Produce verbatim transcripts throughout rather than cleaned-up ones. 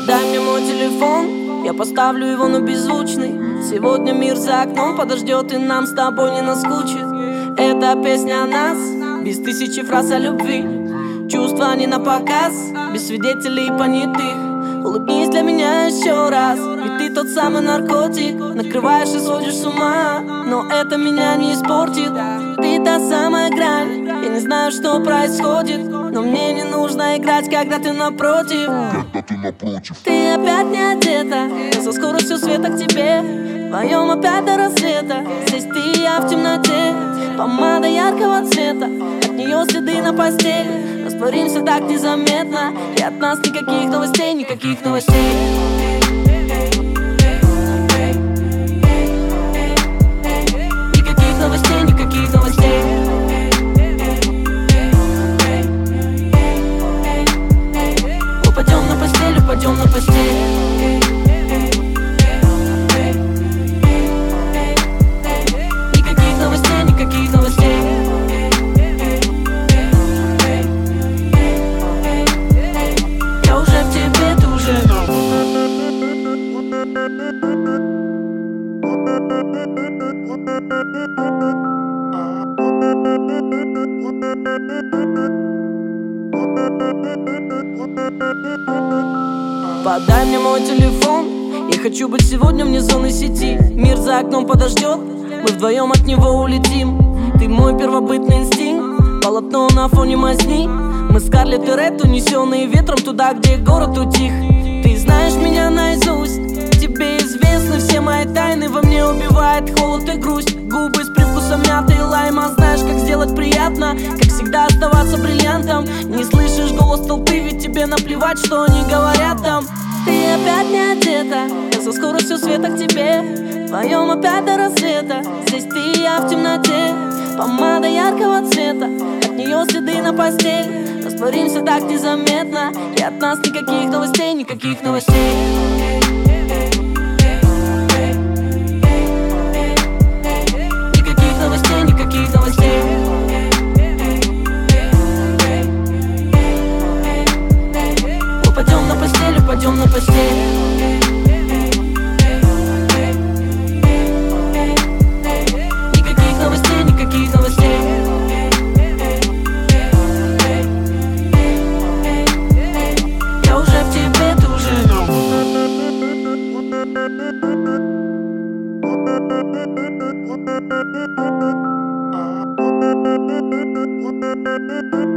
Подай мне мой телефон, я поставлю его на беззвучный. Сегодня мир за окном подождет, и нам с тобой не наскучит. Эта песня о нас, без тысячи фраз о любви. Чувства не на показ, без свидетелей понятых. Улыбнись для меня еще раз, ведь ты тот самый наркотик. Накрываешь и сводишь с ума, но это меня не испортит. Ты та самая грань, я не знаю, что происходит, но мне не нужно играть, когда ты напротив. Когда ты напротив. Ты опять не одета, я со скоростью света к тебе. Вдвоем опять до рассвета, здесь ты и я в темноте. Помада яркого цвета, от нее следы на постели. Растворимся так незаметно, и от нас никаких новостей, никаких новостей. Никаких новостей, никаких новостей. Упадем на постель, упадем на постель. Никаких новостей, никаких новостей. Я уже в тебе, ты уже. Подай мне мой телефон, я хочу быть сегодня вне зоны сети. Мир за окном подождет, мы вдвоем от него улетим. Ты мой первобытный инстинкт, полотно на фоне мазни. Мы Скарлетт и Ред, унесенные ветром туда, где город утих. Ты знаешь меня наизусть, тебе известны все мои тайны. Во мне убивает холод и грусть, губы с привкусом мяты и лайма. Знаешь, как сделать приятно, как всегда оставаться бриллиантом. Не слышишь голос толпы, ведь тебе наплевать, что они говорят там. Ты опять не одета, я со скоростью света к тебе. Вдвоем опять до рассвета, здесь ты и я в темноте. Помада яркого цвета, от нее следы на постели. Растворимся так незаметно, и от нас никаких новостей, никаких новостей. Никаких новостей, никаких новостей. Упадем на постель, упадем на постель. Никаких новостей, никаких новостей. Я уже в тебе, ты уже.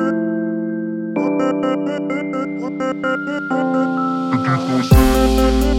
Каких новостей?